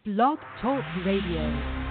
Blog Talk Radio.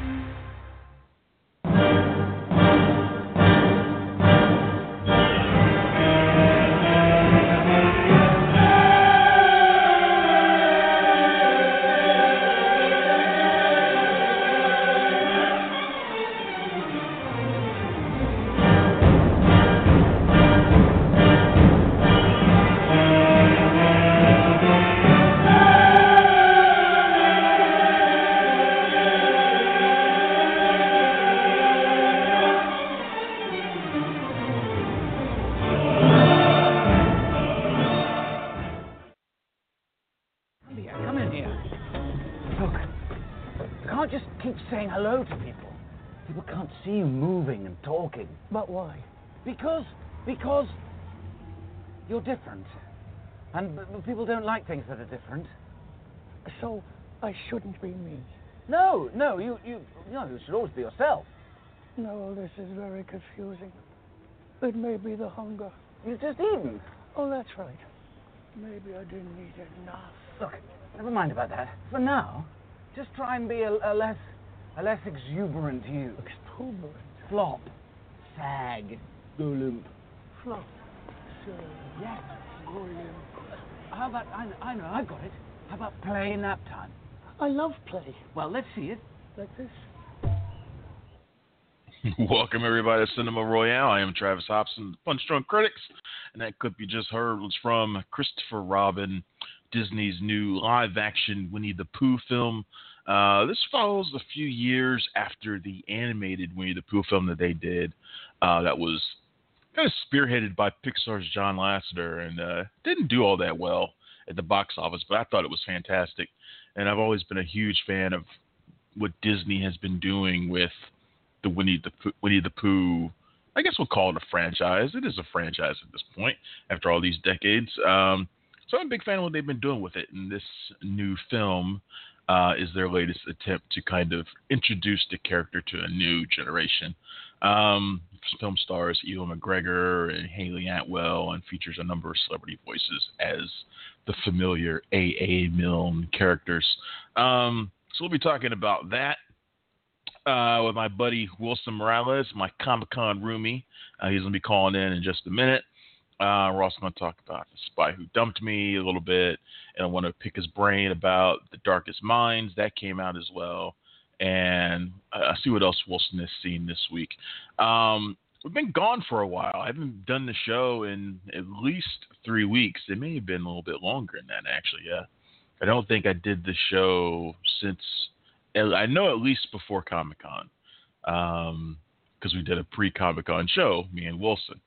Saying hello to people. People can't see you moving and talking. But why? Because you're different. And people don't like things that are different. So I shouldn't be me. No, you should always be yourself. No, this is very confusing. It may be the hunger. You've just eaten. Oh, that's right. Maybe I didn't eat enough. Look, never mind about that. For now, just try and be a less exuberant you. Exuberant? Flop. Sag. Go limp. Flop. Sag. Yes. Go limp. How about, I know, I've got it. How about play nap time? I love play. Well, let's see it. Like this. Welcome, everybody, to Cinema Royale. I am Travis Hobson, Punch Drunk Critics, and that clip you just heard was from Christopher Robin, Disney's new live-action Winnie the Pooh film. This follows a few years after the animated Winnie the Pooh film that they did that was kind of spearheaded by Pixar's John Lasseter and didn't do all that well at the box office, but I thought it was fantastic. And I've always been a huge fan of what Disney has been doing with the Winnie the Pooh. I guess we'll call it a franchise. It is a franchise at this point after all these decades. So I'm a big fan of what they've been doing with it. And this new film is their latest attempt to kind of introduce the character to a new generation. Film stars Ewan McGregor and Haley Atwell and features a number of celebrity voices as the familiar A.A. Milne characters. So we'll be talking about that with my buddy Wilson Morales, my Comic-Con roomie. He's going to be calling in just a minute. We're also going to talk about The Spy Who Dumped Me a little bit, and I want to pick his brain about The Darkest Minds. That came out as well, and I'll see what else Wilson has seen this week. We've been gone for a while. I haven't done the show in at least 3 weeks. It may have been a little bit longer than that, actually, yeah. I don't think I did the show since, I know at least before Comic-Con, because we did a pre-Comic-Con show, me and Wilson.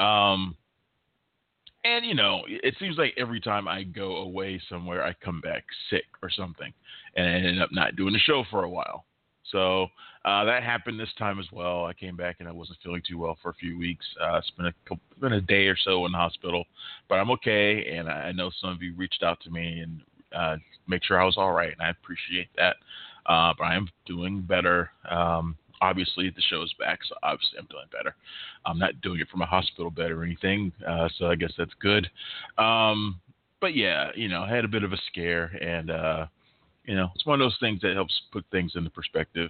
And, you know, it seems like every time I go away somewhere, I come back sick or something. And I ended up not doing the show for a while. So that happened this time as well. I came back and I wasn't feeling too well for a few weeks. It's been a day or so in the hospital. But I'm okay. And I know some of you reached out to me and make sure I was all right. And I appreciate that. But I am doing better. Obviously, the show's back, so obviously I'm doing better. I'm not doing it from a hospital bed or anything, so I guess that's good. But yeah, you know, I had a bit of a scare, and you know, it's one of those things that helps put things into perspective.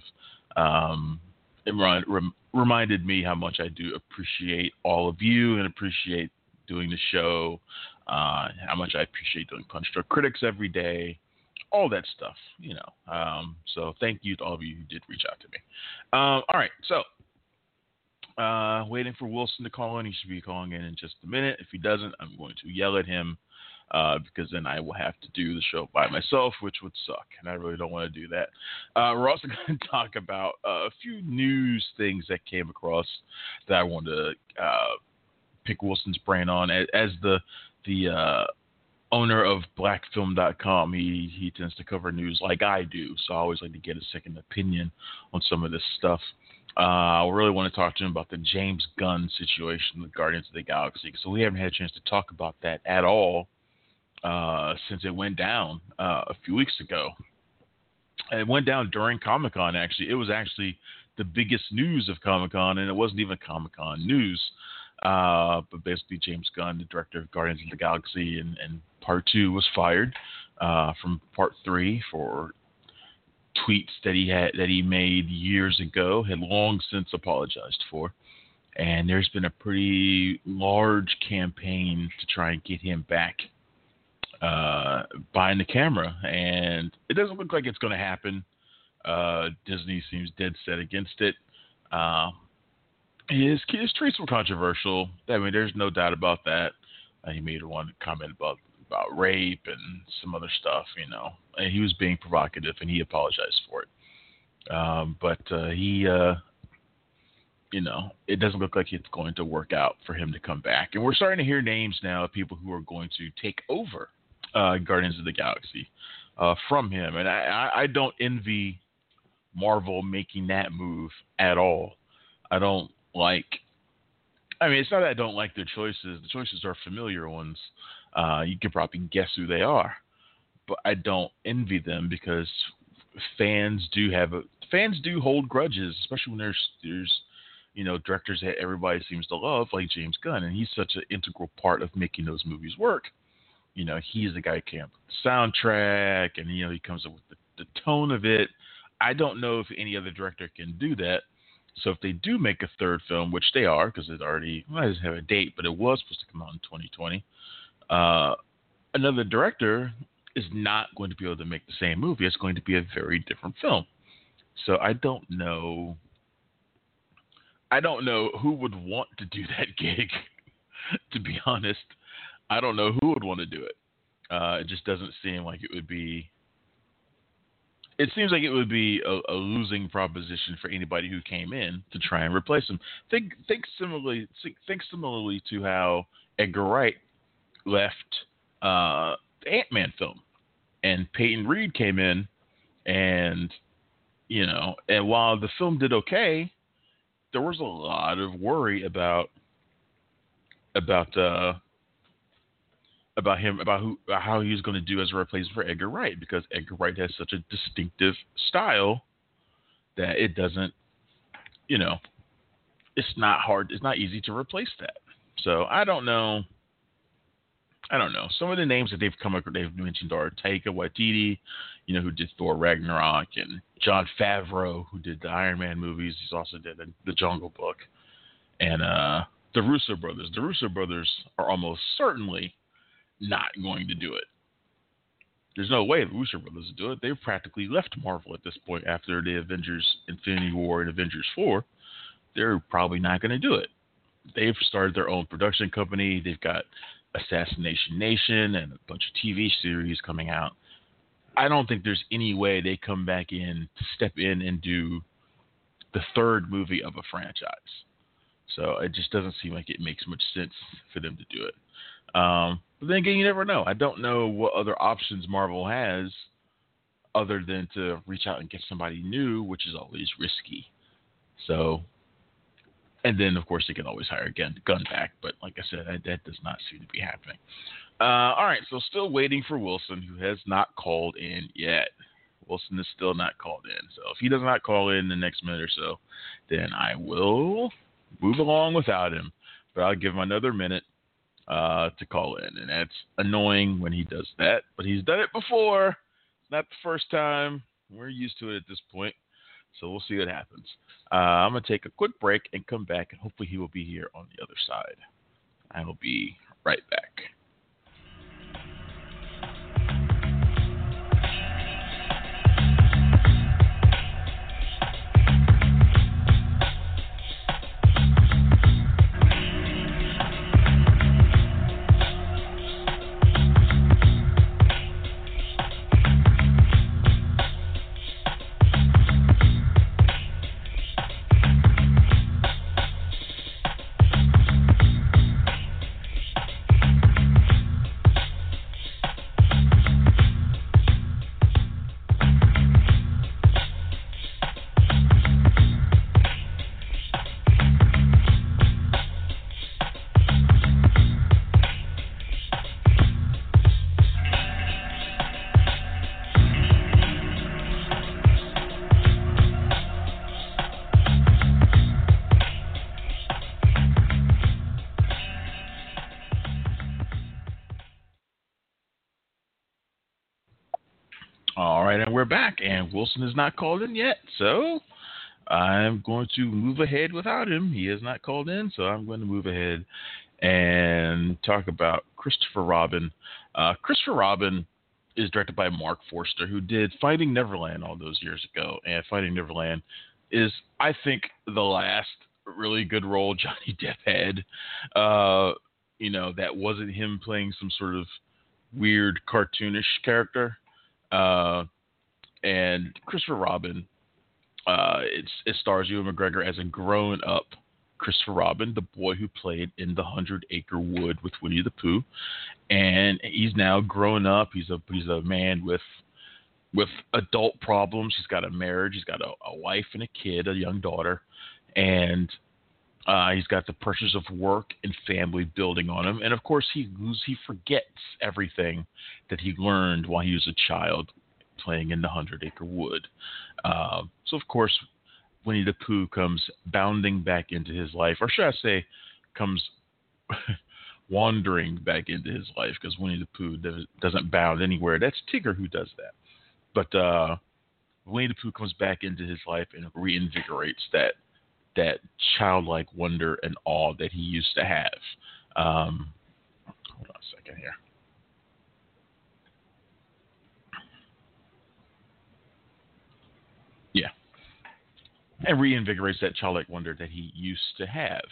It reminded me how much I do appreciate all of you and appreciate doing the show, how much I appreciate doing Punch Drunk Critics every day. All that stuff, you know. So thank you to all of you who did reach out to me. All right, so waiting for Wilson to call in. He should be calling in just a minute. If he doesn't, I'm going to yell at him because then I will have to do the show by myself, which would suck, and I really don't want to do that. We're also going to talk about a few news things that came across that I wanted to pick Wilson's brain on. As the owner of blackfilm.com, he tends to cover news like I do, so I always like to get a second opinion on some of this stuff. I really want to talk to him about the James Gunn situation with Guardians of the Galaxy, so we haven't had a chance to talk about that at all since it went down a few weeks ago. It went down during Comic-Con, actually. It was actually the biggest news of Comic-Con, and it wasn't even Comic-Con news. But basically, James Gunn, the director of Guardians of the Galaxy and Part 2, was fired from Part 3 for tweets that he made years ago had long since apologized for. And there's been a pretty large campaign to try and get him back behind the camera. And it doesn't look like it's going to happen. Disney seems dead set against it. His tweets were controversial. I mean, there's no doubt about that. He made one comment about rape and some other stuff, and he was being provocative, and he apologized for it. But it doesn't look like it's going to work out for him to come back. And we're starting to hear names now of people who are going to take over Guardians of the Galaxy from him. And I don't envy Marvel making that move at all. It's not that I don't like their choices. The choices are familiar ones. You can probably guess who they are. But I don't envy them because fans do hold grudges, especially when there's directors that everybody seems to love, like James Gunn, and he's such an integral part of making those movies work. He's the guy who came up with the soundtrack, and he comes up with the tone of it. I don't know if any other director can do that. So if they do make a third film, which they are, because it doesn't have a date, but it was supposed to come out in 2020, another director is not going to be able to make the same movie. It's going to be a very different film. So I don't know who would want to do that gig, to be honest. I don't know who would want to do it. It just doesn't seem like it would be. It seems like it would be a losing proposition for anybody who came in to try and replace him. Think similarly to how Edgar Wright left the Ant-Man film, and Peyton Reed came in, and while the film did okay, there was a lot of worry about how he was going to do as a replacement for Edgar Wright, because Edgar Wright has such a distinctive style that it doesn't, it's not easy to replace that. So I don't know. Some of the names that they've mentioned are Taika Waititi, who did Thor Ragnarok, and Jon Favreau, who did the Iron Man movies. He's also did the Jungle Book, and the Russo brothers. The Russo brothers are almost certainly not going to do it. There's no way the Russo brothers will do it. They've practically left Marvel at this point after the Avengers Infinity War and Avengers 4. They're probably not going to do it. They've started their own production company. They've got Assassination Nation and a bunch of TV series coming out. I don't think there's any way they come back in to step in and do the third movie of a franchise. So it just doesn't seem like it makes much sense for them to do it. But then again, you never know. I don't know what other options Marvel has other than to reach out and get somebody new, which is always risky. So, and then, of course, they can always hire Gunn back. But like I said, that does not seem to be happening. All right, so still waiting for Wilson, who has not called in yet. Wilson is still not called in. So if he does not call in the next minute or so, then I will move along without him. But I'll give him another minute to call in. And that's annoying when he does that. But he's done it before. It's not the first time. We're used to it at this point. So we'll see what happens. I'm going to take a quick break and come back, and hopefully he will be here on the other side. I will be right back. back, and Wilson is not called in yet, so I'm going to move ahead without him. He has not called in, so I'm going to move ahead and talk about Christopher Robin. Christopher Robin is directed by Mark Forster, who did Finding Neverland all those years ago, and Finding Neverland is, I think, the last really good role Johnny Depp had. That wasn't him playing some sort of weird cartoonish character. And Christopher Robin, it stars Ewan McGregor as a grown-up Christopher Robin, the boy who played in the 100-Acre Wood with Winnie the Pooh, and he's now grown up. He's a man with adult problems. He's got a marriage. He's got a wife and a kid, a young daughter, and he's got the pressures of work and family building on him. And of course, he forgets everything that he learned while he was a child playing in the 100-Acre Wood. So of course, Winnie the Pooh comes bounding back into his life, or should I say, comes wandering back into his life, because Winnie the Pooh doesn't bound anywhere. That's Tigger who does that. But Winnie the Pooh comes back into his life and reinvigorates that childlike wonder and awe that he used to have. Hold on a second here. Yeah. And reinvigorates that childlike wonder that he used to have.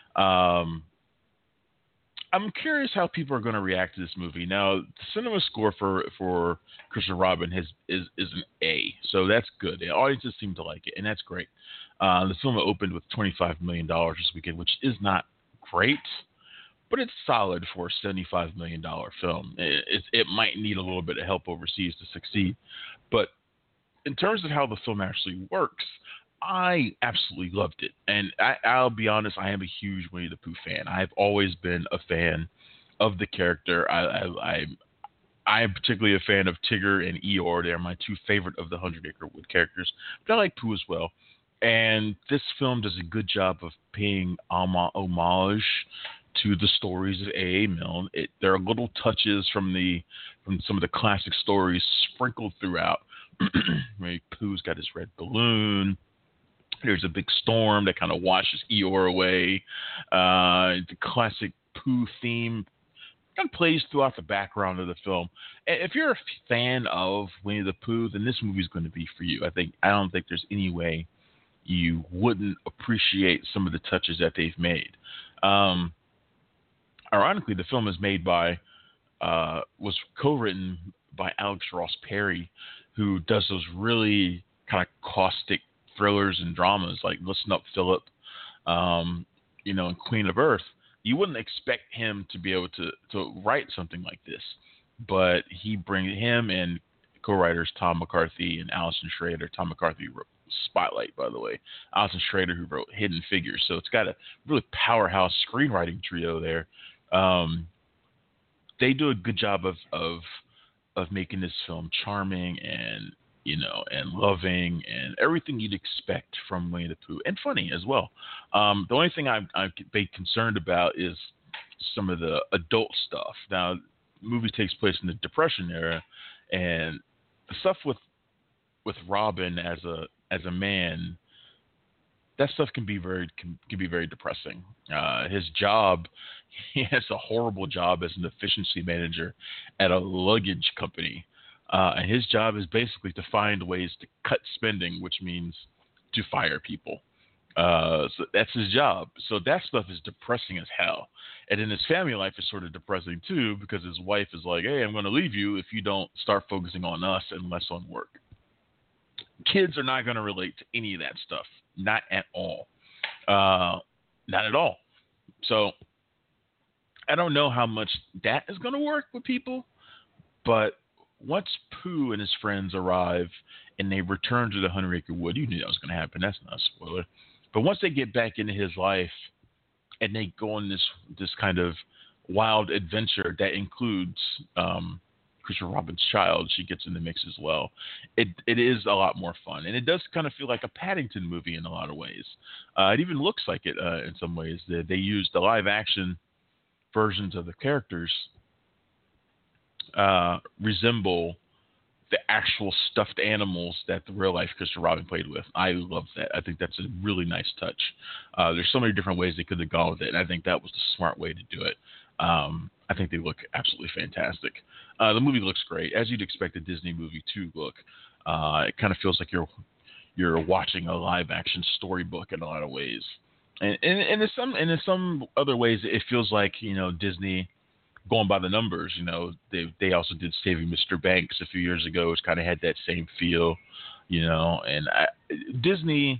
I'm curious how people are going to react to this movie. Now, the cinema score for Christopher Robin is an A, so that's good. The audiences seem to like it, and that's great. The film opened with $25 million this weekend, which is not great, but it's solid for a $75 million film. It might need a little bit of help overseas to succeed, but in terms of how the film actually works, I absolutely loved it. And I'll be honest, I am a huge Winnie the Pooh fan. I've always been a fan of the character. I am particularly a fan of Tigger and Eeyore. They're my two favorite of the 100-Acre Wood characters. But I like Pooh as well. And this film does a good job of paying homage to the stories of A.A. Milne. There are little touches from some of the classic stories sprinkled throughout. Pooh's got his red balloon. There's a big storm that kind of washes Eeyore away. The classic Pooh theme kind of plays throughout the background of the film. And if you're a fan of Winnie the Pooh, then this movie is going to be for you. I don't think there's any way you wouldn't appreciate some of the touches that they've made. Ironically, the film is was co-written by Alex Ross Perry, who does those really kind of caustic thrillers and dramas like Listen Up, Philip, and Queen of Earth. You wouldn't expect him to be able to write something like this, but him and co-writers Tom McCarthy and Allison Schrader. Tom McCarthy wrote Spotlight, by the way. Allison Schrader, who wrote Hidden Figures. So it's got a really powerhouse screenwriting trio there. They do a good job of making this film charming and loving and everything you'd expect from Winnie the Pooh, and funny as well. The only thing I'm be concerned about is some of the adult stuff. Now, the movie takes place in the Depression era, and the stuff with Robin as a man, that stuff can be very depressing. His job, he has a horrible job as an efficiency manager at a luggage company. And his job is basically to find ways to cut spending, which means to fire people. So that's his job. So that stuff is depressing as hell. And then his family life is sort of depressing too, because his wife is like, hey, I'm going to leave you if you don't start focusing on us and less on work. Kids are not going to relate to any of that stuff. Not at all. Not at all. So I don't know how much that is going to work with people, but once Pooh and his friends arrive and they return to the 100-Acre Wood, you knew that was going to happen. That's not a spoiler. But once they get back into his life and they go on this kind of wild adventure that includes Christopher Robin's child, she gets in the mix as well. It is a lot more fun, and it does kind of feel like a Paddington movie in a lot of ways. It even looks like it in some ways. They used the live-action versions of the characters resemble the actual stuffed animals that the real life Christopher Robin played with. I love that. I think that's a really nice touch. There's so many different ways they could have gone with it, and I think that was the smart way to do it. I think they look absolutely fantastic. The movie looks great, as you'd expect a Disney movie to look. It kind of feels like you're watching a live action storybook in a lot of ways, and in some other ways it feels like Disney going by the numbers. They also did Saving Mr. Banks a few years ago, which kind of had that same feel, and Disney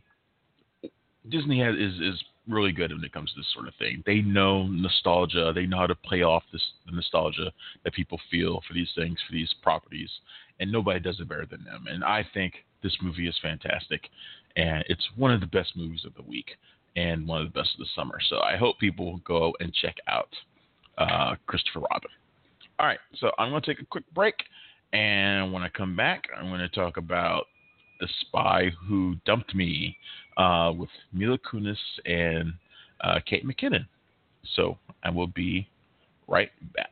is really good when it comes to this sort of thing. They know nostalgia. They know how to play off the nostalgia that people feel for these things, for these properties, and nobody does it better than them. And I think this movie is fantastic, and it's one of the best movies of the week and one of the best of the summer. So I hope people go and check out Christopher Robin. All right, so I'm going to take a quick break, and when I come back, I'm going to talk about The Spy Who Dumped Me with Mila Kunis and Kate McKinnon. So I will be right back.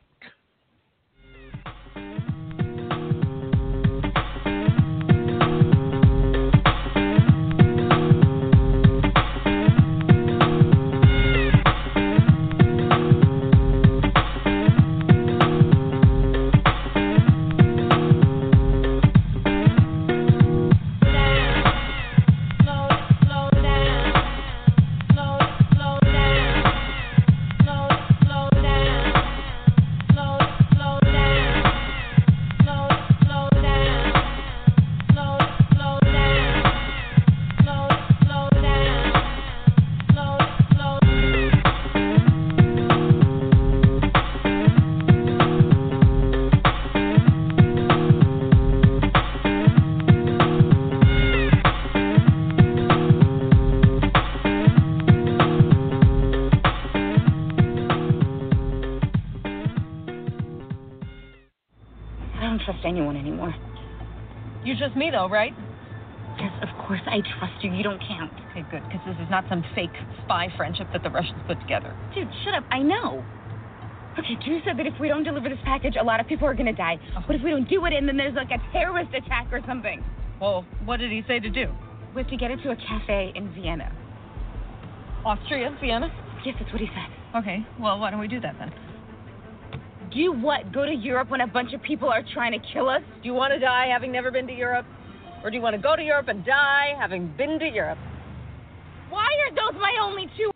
Anyone anymore. You're just me, though, right? Yes, of course I trust you. You don't count. Okay, good, because this is not some fake spy friendship that the Russians put together. Dude, shut up. I know. Okay, Drew said that if we don't deliver this package, a lot of people are going to die. What if we don't do it and then there's like a terrorist attack or something? Well, what did he say to do? We have to get it to a cafe in Vienna. Austria, Vienna? Yes, that's what he said. Okay, well, why don't we do that then? Do what? Go to Europe when a bunch of people are trying to kill us? Do you want to die having never been to Europe? Or do you want to go to Europe and die having been to Europe? Why are those my only two?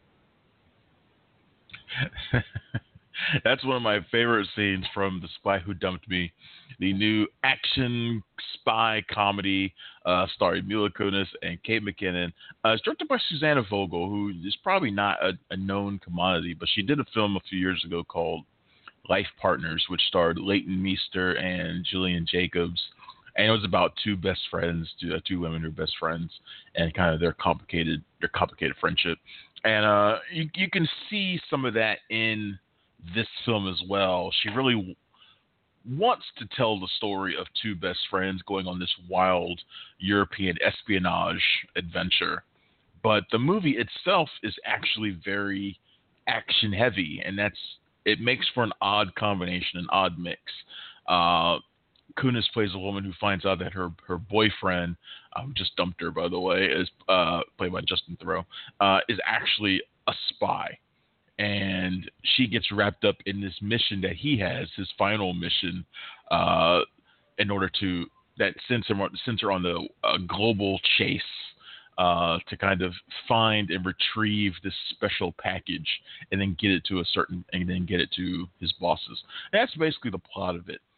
That's one of my favorite scenes from The Spy Who Dumped Me, the new action spy comedy starring Mila Kunis and Kate McKinnon. It's directed by Susanna Vogel, who is probably not a known commodity, but she did a film a few years ago called Life Partners, which starred Leighton Meester and Gillian Jacobs, and it was about two best friends, two women who are best friends, and kind of their complicated friendship. And you can see some of that in this film as well. She really wants to tell the story of two best friends going on this wild European espionage adventure, but the movie itself is actually very action heavy, and it makes for an odd combination, an odd mix. Kunis plays a woman who finds out that her boyfriend, just dumped her by the way, is played by Justin Theroux, is actually a spy. And she gets wrapped up in this mission that he has, his final mission, in order to, that sends her on the global chase to kind of find and retrieve this special package and then get it to his bosses. And that's basically the plot of it.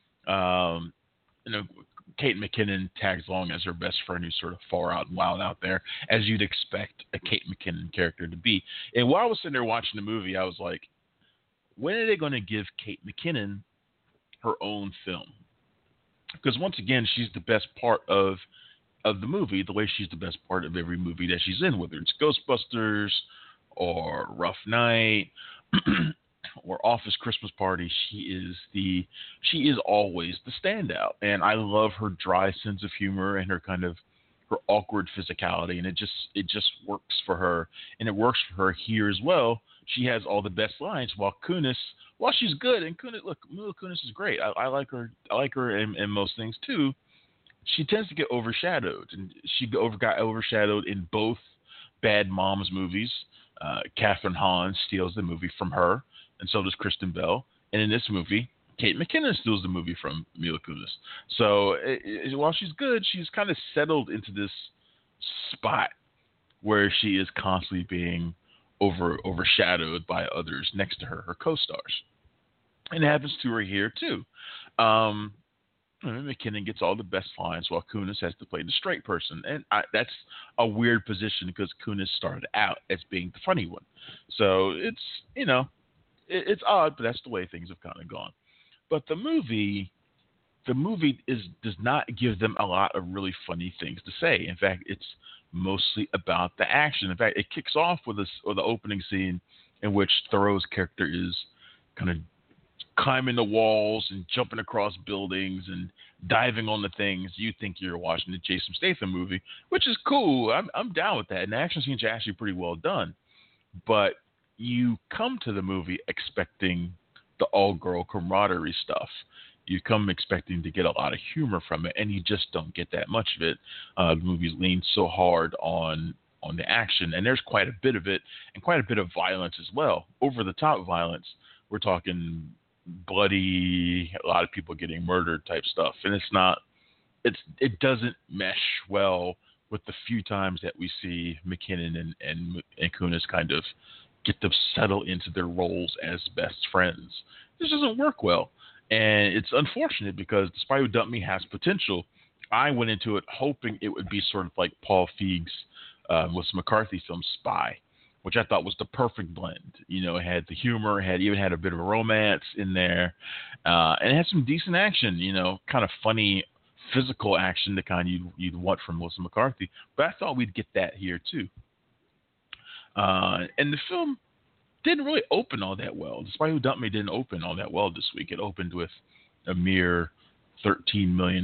Kate McKinnon tags along as her best friend who's sort of far out and wild out there, as you'd expect a Kate McKinnon character to be. And while I was sitting there watching the movie, I was like, when are they going to give Kate McKinnon her own film? Because once again, she's the best part of the movie, the way she's the best part of every movie that she's in, whether it's Ghostbusters or Rough Night or Office Christmas Party. She is always the standout, and I love her dry sense of humor and her her awkward physicality, and it just works for her, and it works for her here as well. She has all the best lines, while Kunis, while she's good, and Kunis, look, Mila Kunis is great. I like her. I like her in most things too. She tends to get overshadowed, and she got overshadowed in both Bad Moms movies. Catherine Hahn steals the movie from her, and so does Kristen Bell. And in this movie, Kate McKinnon steals the movie from Mila Kunis. So while she's good, she's kind of settled into this spot where she is constantly being overshadowed by others next to her co-stars. And it happens to her here too. McKinnon gets all the best lines while Kunis has to play the straight person. And that's a weird position because Kunis started out as being the funny one. So it's, it's odd, but that's the way things have kind of gone. But the movie does not give them a lot of really funny things to say. In fact, it's mostly about the action. In fact, it kicks off with the opening scene in which Theroux's character is kind of climbing the walls and jumping across buildings and diving on the things. You think you're watching the Jason Statham movie, which is cool. I'm down with that. And the action scenes are actually pretty well done. But you come to the movie expecting the all-girl camaraderie stuff. You come expecting to get a lot of humor from it, and you just don't get that much of it. The movie leans so hard on the action, and there's quite a bit of it, and quite a bit of violence as well. Over-the-top violence. We're talking bloody, a lot of people getting murdered type stuff, and it doesn't mesh well with the few times that we see McKinnon and Kunis kind of get to settle into their roles as best friends. This doesn't work well, and it's unfortunate because The Spy Who Dumped Me has potential. I went into it hoping it would be sort of like Paul Feig's Melissa McCarthy film Spy, which I thought was the perfect blend. It had the humor, even had a bit of a romance in there, and it had some decent action, kind of funny physical action, the kind you'd want from Melissa McCarthy. But I thought we'd get that here too. And the film didn't really open all that well. The Spy Who Dumped Me didn't open all that well this week. It opened with a mere $13 million.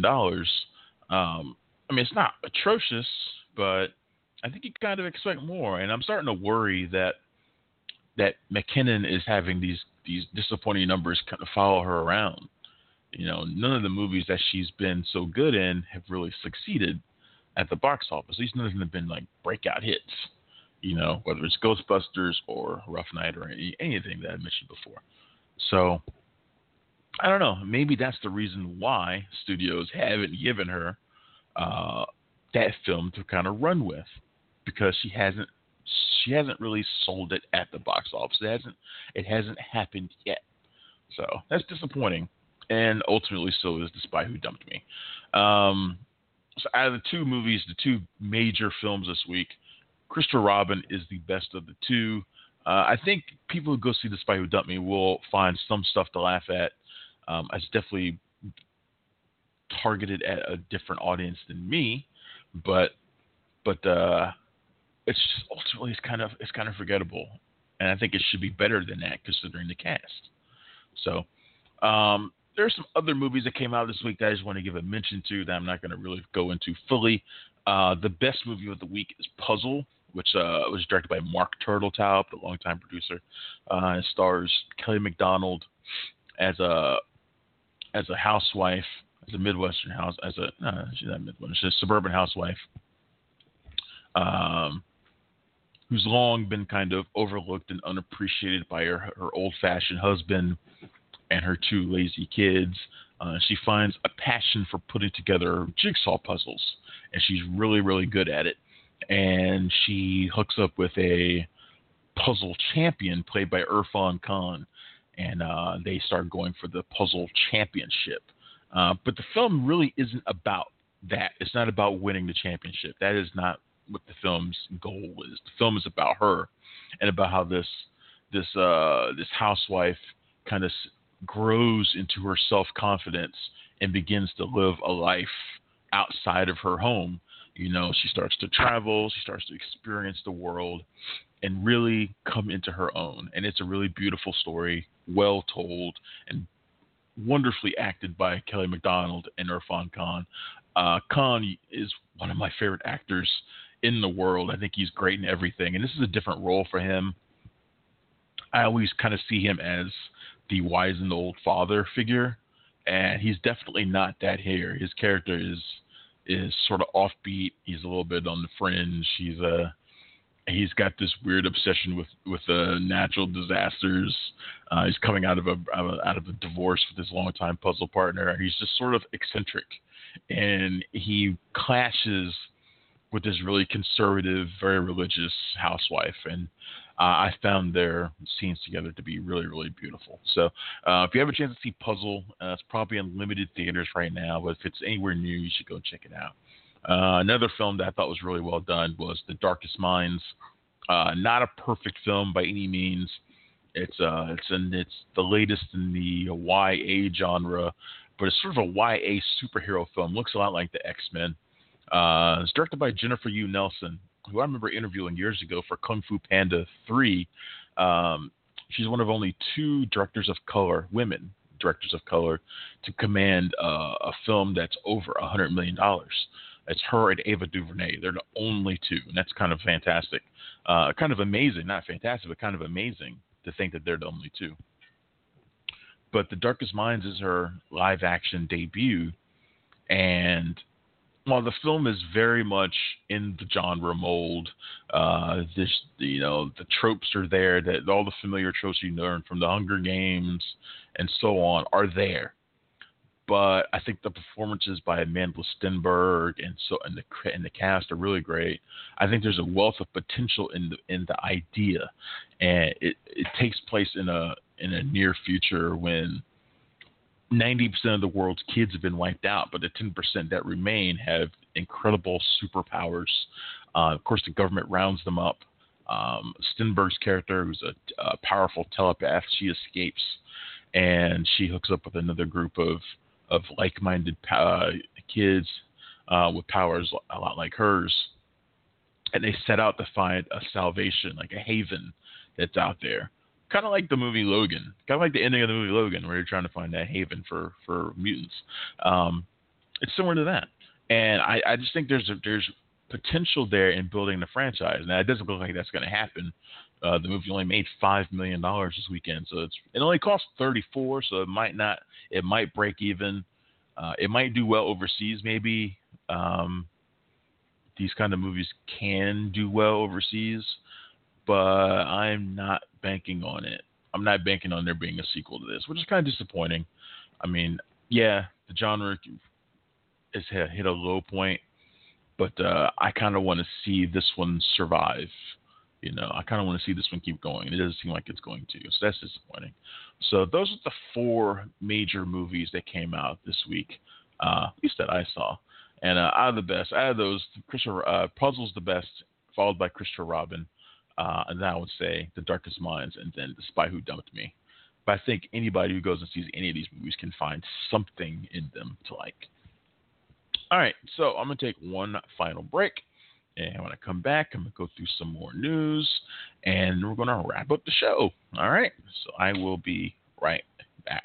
It's not atrocious, but I think you kind of expect more, and I'm starting to worry that McKinnon is having these disappointing numbers kind of follow her around. None of the movies that she's been so good in have really succeeded at the box office. At least none of them have been like breakout hits. Whether it's Ghostbusters or Rough Night or anything that I mentioned before. So I don't know. Maybe that's the reason why studios haven't given her that film to kind of run with, because she hasn't really sold it at the box office. It hasn't happened yet. So that's disappointing, and ultimately so is The Spy Who Dumped Me. So out of the two movies, the two major films this week, Christopher Robin is the best of the two. I think people who go see The Spy Who Dumped Me will find some stuff to laugh at. It's definitely targeted at a different audience than me, but it's just ultimately it's kind of forgettable, and I think it should be better than that considering the cast. So there's some other movies that came out this week that I just want to give a mention to that I'm not going to really go into fully. The best movie of the week is Puzzle, which was directed by Mark Turtletaub, the longtime producer. It stars Kelly MacDonald as a housewife, as a Midwestern house, she's not Midwestern, she's a suburban housewife, who's long been kind of overlooked and unappreciated by her old-fashioned husband and her two lazy kids. She finds a passion for putting together jigsaw puzzles, and she's really, really good at it. And she hooks up with a puzzle champion played by Irfan Khan, and they start going for the puzzle championship. But the film really isn't about that. It's not about winning the championship. That is not what the film's goal is. The film is about her and about how this housewife kind of grows into her self-confidence and begins to live a life outside of her home. She starts to travel, she starts to experience the world and really come into her own. And it's a really beautiful story, well told, and wonderfully acted by Kelly MacDonald and Irfan Khan. Khan is one of my favorite actors in the world. I think he's great in everything, and this is a different role for him. I always kind of see him as the wizened old father figure, and he's definitely not that here. His character is sort of offbeat. He's a little bit on the fringe. He's got this weird obsession with natural disasters. He's coming out of a divorce with his longtime puzzle partner. He's just sort of eccentric, and he clashes with this really conservative, very religious housewife. And I found their scenes together to be really, really beautiful. So if you have a chance to see Puzzle, it's probably in limited theaters right now, but if it's anywhere near, you should go check it out. Another film that I thought was really well done was The Darkest Minds. Not a perfect film by any means. It's the latest in the YA genre, but it's sort of a YA superhero film. Looks a lot like the X-Men. It's directed by Jennifer Yu Nelson, who I remember interviewing years ago for Kung Fu Panda 3. She's one of only 2 women directors of color, to command a film that's over $100 million. It's her and Ava DuVernay. They're the only 2, and that's kind of fantastic. Kind of amazing, not fantastic, but kind of amazing to think that they're the only 2. But The Darkest Minds is her live-action debut, and while the film is very much in the genre mold, the tropes are there, that all the familiar tropes you learn from the Hunger Games and so on are there. But I think the performances by Amanda Stenberg and the cast are really great. I think there's a wealth of potential in the idea, and it takes place in a near future when 90% of the world's kids have been wiped out, but the 10% that remain have incredible superpowers. Of course, the government rounds them up. Stenberg's character, who's a powerful telepath, she escapes, and she hooks up with another group of like-minded kids with powers a lot like hers, and they set out to find a salvation, like a haven that's out there. Kind of like the movie Logan. Kind of like the ending of the movie Logan, where you're trying to find that haven for mutants. It's similar to that. And I just think there's potential there in building the franchise. Now, it doesn't look like that's going to happen. The movie only made $5 million this weekend, so it only cost $34, so it might break even. It might do well overseas, maybe. These kind of movies can do well overseas, but I'm not banking on it. I'm not banking on there being a sequel to this, which is kind of disappointing. I mean, yeah, the genre has hit a low point, but I kind of want to see this one survive. I kind of want to see this one keep going. It doesn't seem like it's going to, so that's disappointing. So those are the 4 major movies that came out this week, at least that I saw. And out of those, Puzzle's the best, followed by Christopher Robin. And then I would say The Darkest Minds, and then The Spy Who Dumped Me. But I think anybody who goes and sees any of these movies can find something in them to like. All right, so I'm going to take one final break. And when I come back, I'm going to go through some more news, and we're going to wrap up the show. All right, so I will be right back.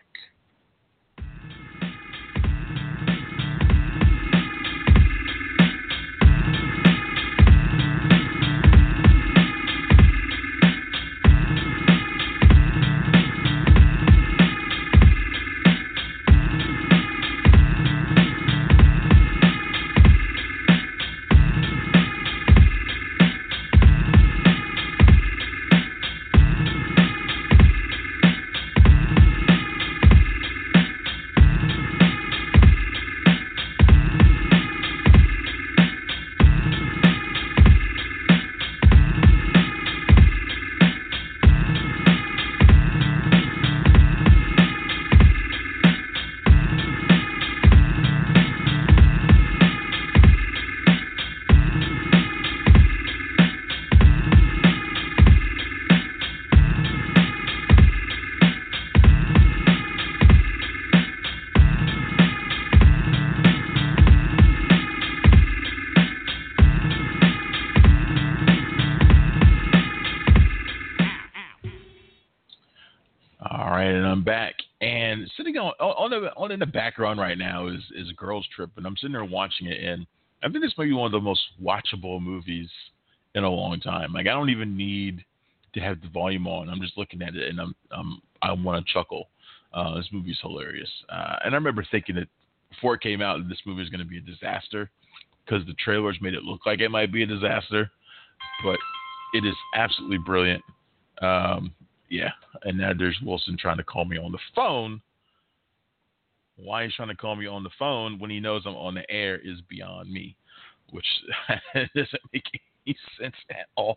I'm back, and sitting on in the background right now is a Girls Trip, and I'm sitting there watching it, and I think this might be one of the most watchable movies in a long time. Like, I don't even need to have the volume on. I'm just looking at it, and I want to chuckle. This movie's hilarious, and I remember thinking that before it came out that this movie is going to be a disaster because the trailers made it look like it might be a disaster, but it is absolutely brilliant. Yeah, and now there's Wilson trying to call me on the phone. Why he's trying to call me on the phone when he knows I'm on the air is beyond me, which doesn't make any sense at all.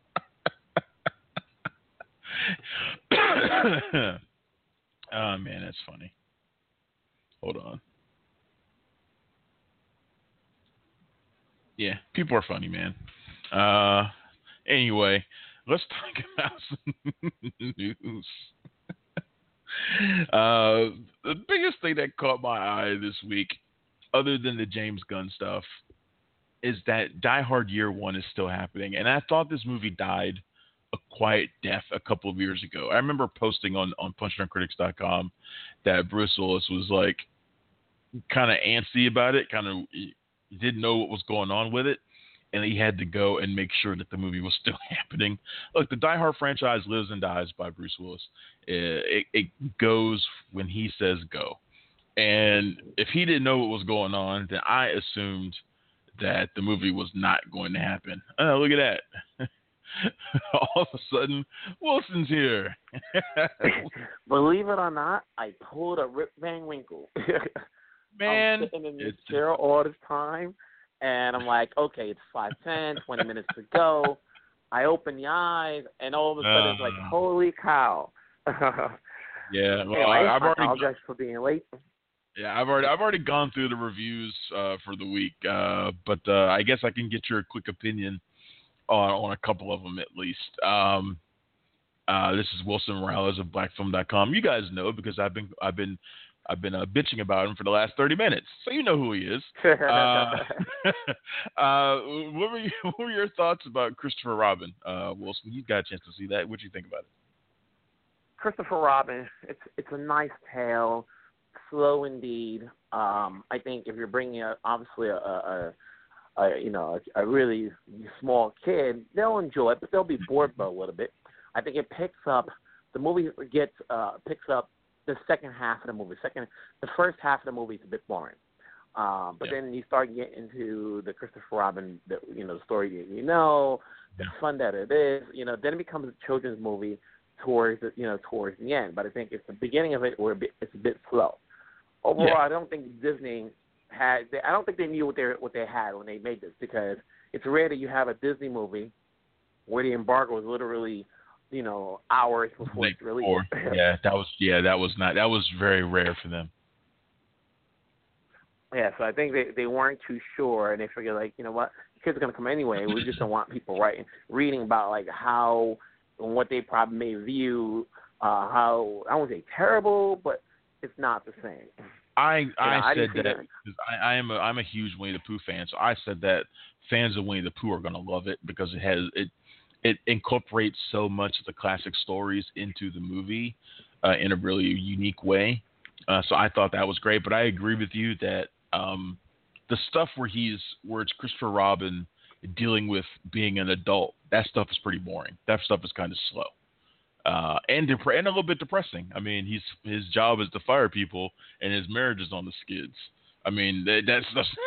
Oh, man, that's funny. Hold on. Yeah, people are funny, man. Anyway, let's talk about some news. The biggest thing that caught my eye this week, other than the James Gunn stuff, is that Die Hard Year One is still happening. And I thought this movie died a quiet death a couple of years ago. I remember posting on punchdrunkcritics.com that Bruce Willis was like kind of antsy about it, kind of didn't know what was going on with it, and he had to go and make sure that the movie was still happening. Look, the Die Hard franchise lives and dies by Bruce Willis. It goes when he says go. And if he didn't know what was going on, then I assumed that the movie was not going to happen. Oh, look at that. All of a sudden, Wilson's here. Believe it or not, I pulled a Rip Van Winkle. Man, I'm sitting in this chair all this time, and I'm like, okay, it's 5:10, 20 minutes to go. I open the eyes, and all of a sudden it's like, holy cow. Yeah, well, anyway, I've already apologize for being late. Yeah, I've already gone through the reviews for the week, but I guess I can get your quick opinion on a couple of them at least. This is Wilson Morales of BlackFilm.com. You guys know because I've been bitching about him for the last 30 minutes, so you know who he is. What were your thoughts about Christopher Robin, Wilson? You got a chance to see that. What do you think about it? Christopher Robin, it's a nice tale, slow indeed. I think if you're bringing obviously a really small kid, they'll enjoy it, but they'll be bored by a little bit. I think it picks up. The movie picks up the second half of the movie. The first half of the movie is a bit boring, but then you start getting into the Christopher Robin, the story the fun that it is. Then it becomes a children's movie towards the end. But I think it's the beginning of it where it's a bit slow. Overall, I don't think Disney I don't think they knew what they had when they made this, because it's rare that you have a Disney movie where the embargo is literally hours before it's released. That was very rare for them. Yeah, so I think they weren't too sure, and they figured, like, you know what, kids are gonna come anyway. We just don't want people reading about like how and what they probably may view how, I won't say terrible, but it's not the same. I said that because I'm a huge Winnie the Pooh fan, so I said that fans of Winnie the Pooh are gonna love it because it incorporates so much of the classic stories into the movie in a really unique way. So I thought that was great. But I agree with you that the stuff where it's Christopher Robin dealing with being an adult, that stuff is pretty boring. That stuff is kind of slow. And a little bit depressing. I mean, his job is to fire people, and his marriage is on the skids. I mean, that's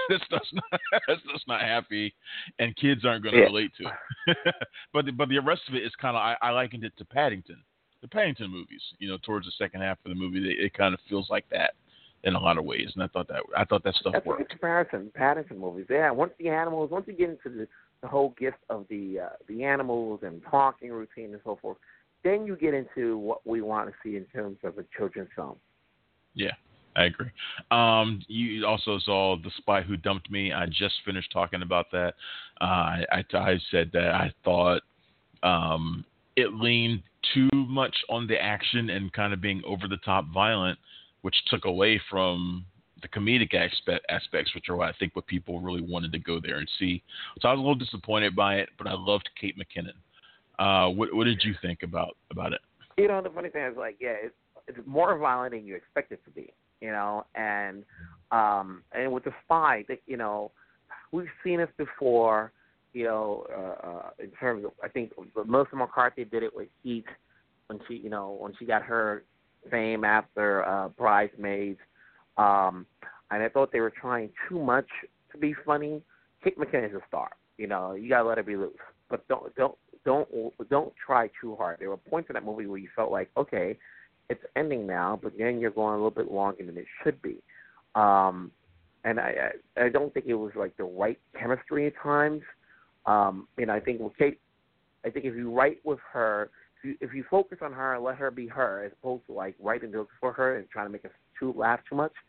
not happy, and kids aren't going to relate to it. but the rest of it is kind of, I likened it to Paddington, the Paddington movies. Towards the second half of the movie, it kind of feels like that in a lot of ways, and I thought that stuff that's worked. A good comparison, Paddington movies. Yeah, once you get into the whole gift of the animals and talking routine and so forth, then you get into what we want to see in terms of a children's film. Yeah, I agree. You also saw The Spy Who Dumped Me. I just finished talking about that. I said that I thought it leaned too much on the action and kind of being over-the-top violent, which took away from the comedic aspects, which are what I think what people really wanted to go there and see. So I was a little disappointed by it, but I loved Kate McKinnon. What did you think about it? The funny thing is, like, it's it's more violent than you expect it to be, and with the spy, we've seen this before, in terms of, I think Melissa McCarthy did it with Heat when she got her fame after Bridesmaids, and I thought they were trying too much to be funny. Kate McKinnon is a star, you gotta let her be loose, but don't try too hard. There were points in that movie where you felt like, okay, it's ending now, but then you're going a little bit longer than it should be. And I don't think it was like the right chemistry at times. I think with Kate, I think if you write with her, if you focus on her and let her be her, as opposed to like writing jokes for her and trying to make us laugh too much,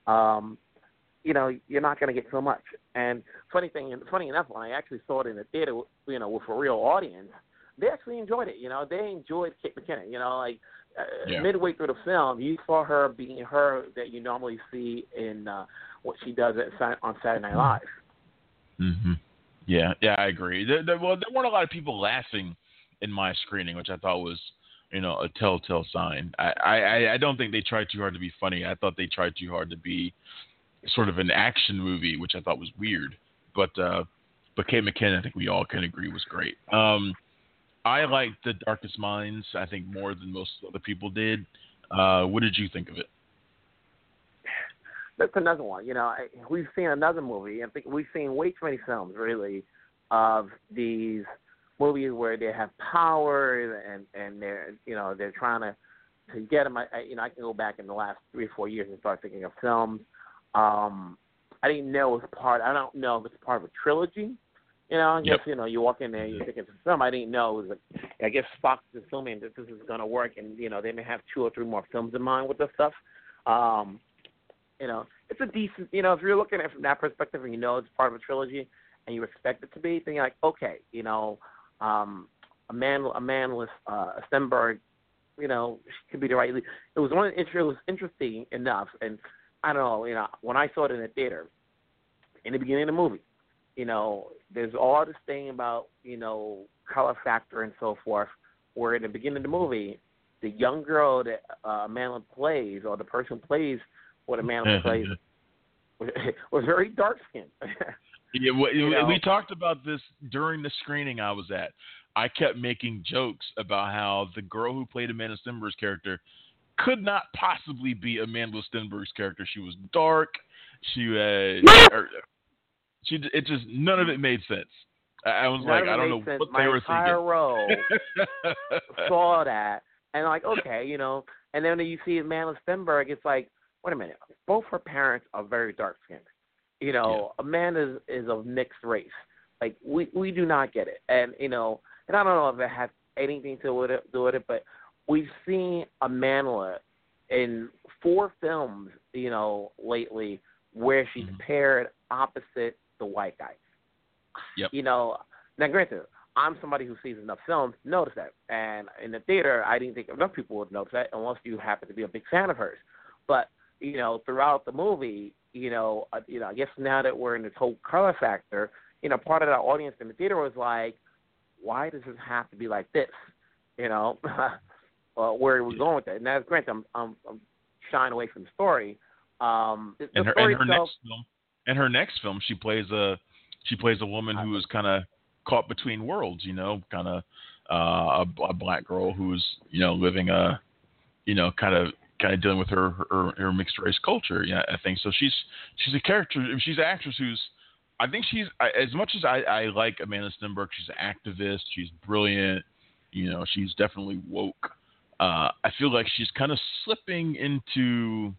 you're not going to get so much. And funny enough, when I actually saw it in the theater, with a real audience, they actually enjoyed it. They enjoyed Kate McKinnon. Midway through the film, you saw her being her that you normally see in what she does on Saturday Night Live. Mm-hmm. Yeah, I agree. There weren't a lot of people laughing in my screening, which I thought was, a telltale sign. I don't think they tried too hard to be funny. I thought they tried too hard to be sort of an action movie, which I thought was weird. But Kate McKinnon, I think we all can agree, was great. I liked The Darkest Minds, I think, more than most other people did. What did you think of it? That's another one. We've seen another movie. I think we've seen way too many films, really, of these movies where they have power and they're trying to get them. I can go back in the last 3 or 4 years and start thinking of films. I didn't know it was part. I don't know if it's part of a trilogy. I guess, you walk in there, you think it's a film. I didn't know it was I guess Fox is assuming that this is going to work, and, they may have 2 or 3 more films in mind with this stuff. It's a decent, if you're looking at it from that perspective and it's part of a trilogy and you expect it to be, then you're like, okay, Amandla Stenberg, she could be the right lead. It was interesting enough, and I don't know, when I saw it in the theater, in the beginning of the movie, there's all this thing about, color factor and so forth, where in the beginning of the movie, the young girl that Amandla plays, or the person who plays what Amandla plays, was very dark-skinned. Yeah, we talked about this during the screening I was at. I kept making jokes about how the girl who played Amanda Stenberg's character could not possibly be Amanda Stenberg's character. She was dark. It just, none of it made sense. I was like, I don't know what they were thinking. My entire row saw that, and like, okay, and then when you see Amanda Stenberg, it's like, wait a minute, both her parents are very dark-skinned. Amanda is of mixed race. Like, we do not get it. And, and I don't know if it has anything to do with it, but we've seen Amanda in 4 films, lately, where she's paired opposite the white guy. Yep. Now granted, I'm somebody who sees enough films to notice that. And in the theater, I didn't think enough people would notice that unless you happen to be a big fan of hers. But, throughout the movie, I guess now that we're in this whole color factor, part of the audience in the theater was like, why does this have to be like this? Where are we going with that? And that's granted, I'm shying away from the story. In her next film, she plays a woman who is kind of caught between worlds. Kind of a black girl who's living kind of dealing with her mixed race culture. Yeah, I think so. She's a character. She's an actress who's. I think she's as much as I like Amanda Stenberg. She's an activist. She's brilliant. She's definitely woke. I feel like she's kind of slipping into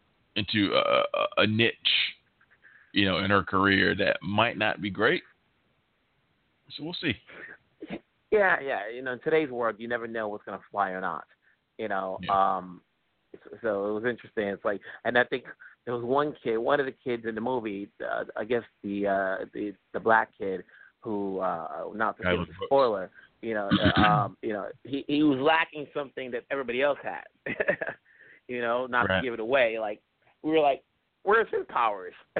a niche, in her career that might not be great. So we'll see. Yeah. In today's world, you never know what's going to fly or not. Yeah. So it was interesting. It's like, and I think there was one of the kids in the movie, I guess the black kid who, not to give a spoiler, he was lacking something that everybody else had. Not to give it away. Like, we were like, where's his powers? He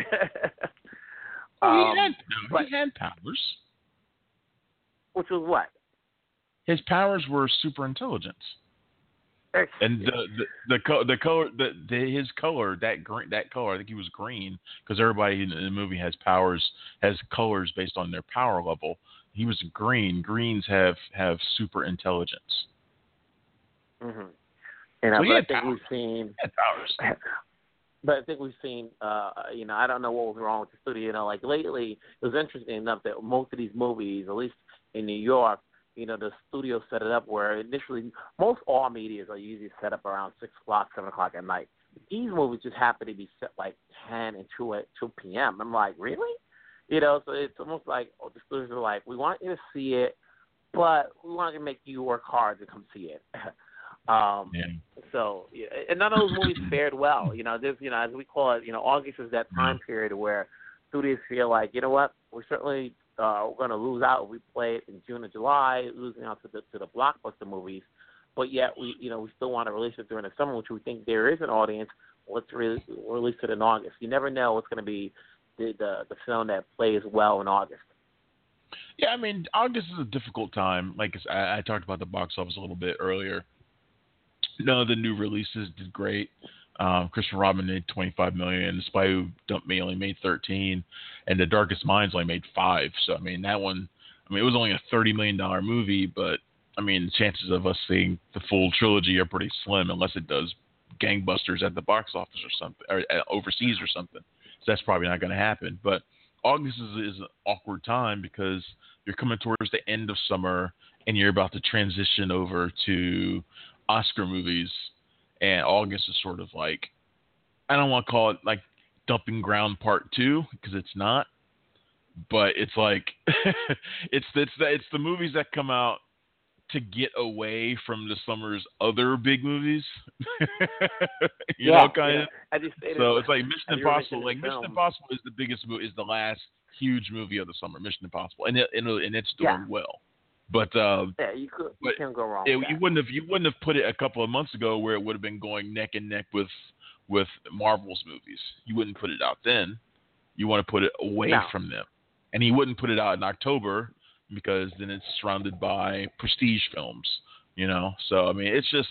had powers. Which was what? His powers were super intelligence. And the color his color that color, I think he was green because everybody in the movie has colors based on their power level. He was green. Greens have super intelligence. Mm-hmm. And So I think we've seen powers. But I think we've seen, I don't know what was wrong with the studio. Like lately, it was interesting enough that most of these movies, at least in New York, the studio set it up where initially most all medias are usually set up around 6 o'clock, 7 o'clock at night. These movies just happen to be set like 10 and 2 p.m. I'm like, really? So it's almost like the studios are like, we want you to see it, but we want to make you work hard to come see it. So, and none of those movies fared well. There's, as we call it, August is that time period where studios feel like, you know what, we're certainly going to lose out if we play it in June or July, losing out to the blockbuster movies. But yet we still want to release it during the summer, which we think there is an audience. Let's release it in August. You never know what's going to be the film that plays well in August. Yeah, I mean, August is a difficult time. Like I talked about the box office a little bit earlier. None of the new releases did great. Christopher Robin made $25 million. The Spy Who Dumped Me only made $13 million, and The Darkest Minds only made $5 million. So I mean, that one, it was only a $30 million movie, but I mean, the chances of us seeing the full trilogy are pretty slim unless it does gangbusters at the box office or something, or overseas or something. So that's probably not going to happen. But August is an awkward time because you're coming towards the end of summer and you're about to transition over to Oscar movies, and August is sort of like, I don't want to call it like Dumping Ground Part 2 because it's not, but it's like it's the movies that come out to get away from the summer's other big movies. you know, kind of. So it's like Mission Impossible. Like Mission Impossible is the biggest movie, is the last huge movie of the summer. Mission Impossible, and it's doing well. But you can't go wrong. You wouldn't have put it a couple of months ago where it would have been going neck and neck with Marvel's movies. You wouldn't put it out then. You want to put it away from them, and he wouldn't put it out in October because then it's surrounded by prestige films. So I mean, it's just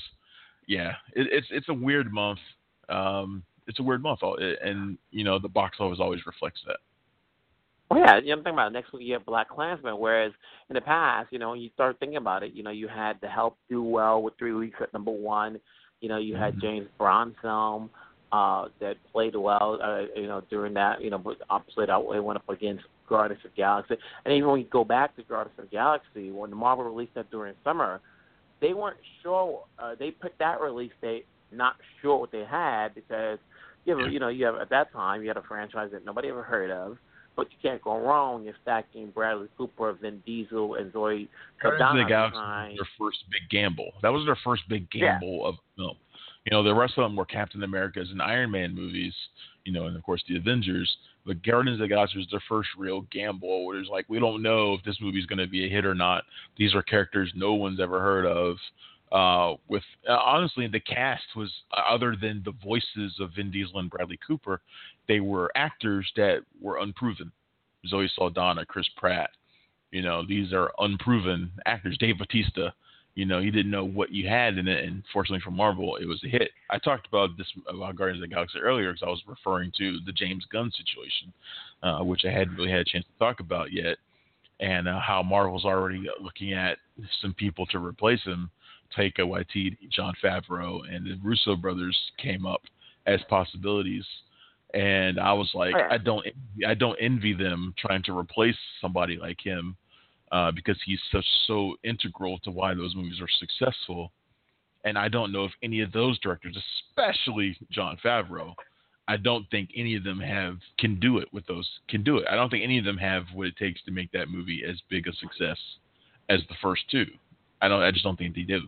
it's a weird month. It's a weird month, and the box office always reflects that. Well, yeah, I'm thinking about it. Next week you have Black Klansman, whereas in the past, when you start thinking about it, you had The Help do well with 3 weeks at number 1. You had James Bond film that played well, during that, but obviously it went up against Guardians of the Galaxy. And even when you go back to Guardians of the Galaxy, when Marvel released that during summer, they weren't sure. They picked that release date, not sure what they had, because you have at that time you had a franchise that nobody ever heard of. But you can't go wrong. You're stacking Bradley Cooper, Vin Diesel, and Zoe Saldana. Their first big gamble. That was their first big gamble of film. The rest of them were Captain America's and Iron Man movies, and of course the Avengers. But Guardians of the Galaxy was their first real gamble, where it's like, we don't know if this movie's going to be a hit or not. These are characters no one's ever heard of. Honestly, the cast was, other than the voices of Vin Diesel and Bradley Cooper, they were actors that were unproven. Zoe Saldana, Chris Pratt, these are unproven actors. Dave Bautista, you didn't know what you had in it, and fortunately for Marvel, it was a hit. I talked about Guardians of the Galaxy earlier because I was referring to the James Gunn situation, which I hadn't really had a chance to talk about yet, and how Marvel's already looking at some people to replace him. Taika Waititi, Jon Favreau, and the Russo brothers came up as possibilities, and I was like, I don't envy them trying to replace somebody like him, because he's so integral to why those movies are successful. And I don't know if any of those directors, especially Jon Favreau, I don't think any of them can do it. I don't think any of them have what it takes to make that movie as big a success as the first two. I just don't think they do.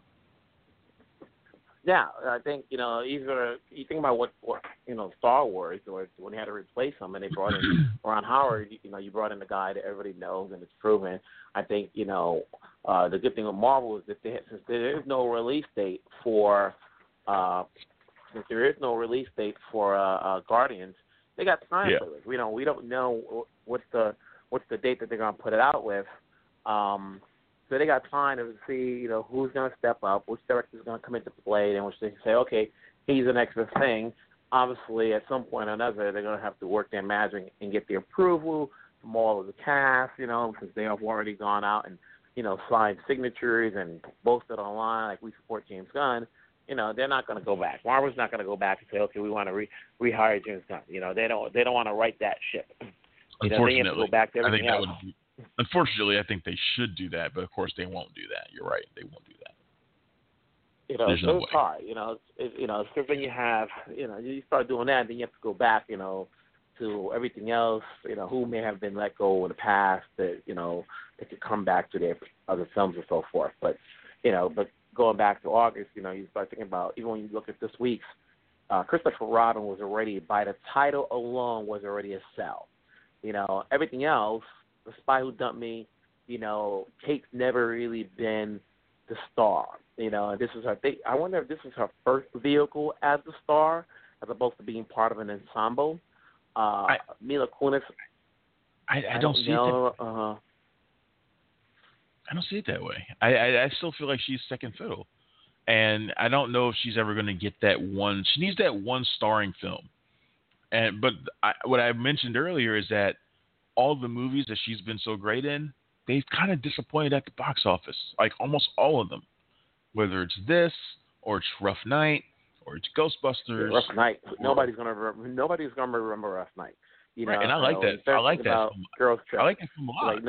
Yeah, I think, either you think about what Star Wars, or when they had to replace him and they brought in Ron Howard, you brought in a guy that everybody knows and it's proven. I think, the good thing with Marvel is that since there is no release date for Guardians, they got time for it. We don't know what's the date that they're going to put it out with. So they got time to see, who's going to step up, which director is going to come into play, and which they can say, okay, he's the next best thing. Obviously, at some point or another, they're going to have to work their magic and get the approval from all of the cast, because they have already gone out and, signed signatures and posted online, like, we support James Gunn. They're not going to go back. Marvel's not going to go back and say, okay, we want to rehire James Gunn. They don't want to right that ship. They have to go back to everything else. Unfortunately, I think they should do that, but of course they won't do that. You're right, they won't do that. There's no way. It's hard. Because when you have, you start doing that, then you have to go back, to everything else, who may have been let go in the past that, they could come back to their other films and so forth. But going back to August, you start thinking about, even when you look at this week's, Christopher Robin was already, by the title alone, was already a sell. Everything else, The Spy Who Dumped Me, Kate's never really been the star. This is her thing. I wonder if this is her first vehicle as the star, as opposed to being part of an ensemble. Mila Kunis. I don't see it. I don't see it that way. I still feel like she's second fiddle, and I don't know if she's ever going to get that one. She needs that one starring film. But what I mentioned earlier is that all the movies that she's been so great in, they've kind of disappointed at the box office. Like almost all of them, whether it's this or it's Rough Night or it's Ghostbusters. Rough Night. Nobody's gonna remember Rough Night. Right, and I like that. I like that. Girls Trip. I like that film a lot.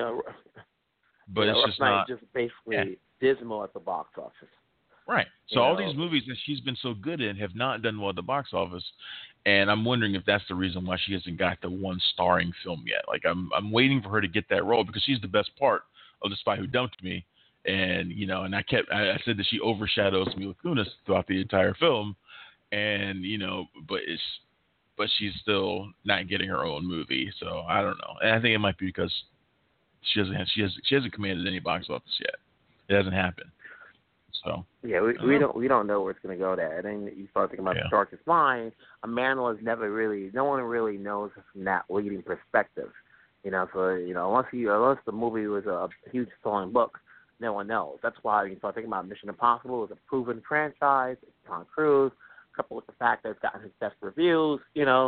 But it's just not. Just basically dismal at the box office. Right. So all these movies that she's been so good in have not done well at the box office, and I'm wondering if that's the reason why she hasn't got the one starring film yet. Like I'm waiting for her to get that role because she's the best part of The Spy Who Dumped Me, and and I said that she overshadows Mila Kunis throughout the entire film, and but she's still not getting her own movie. So I don't know, and I think it might be because she hasn't commanded any box office yet. It hasn't happened. So yeah, we don't know where it's going to go there. And then you start thinking about The Darkest Mind. No one really knows from that leading perspective. So unless the movie was a huge selling book, no one knows. That's why you start thinking about Mission Impossible. It's a proven franchise. It's Tom Cruise. Coupled with the fact that it's gotten his best reviews,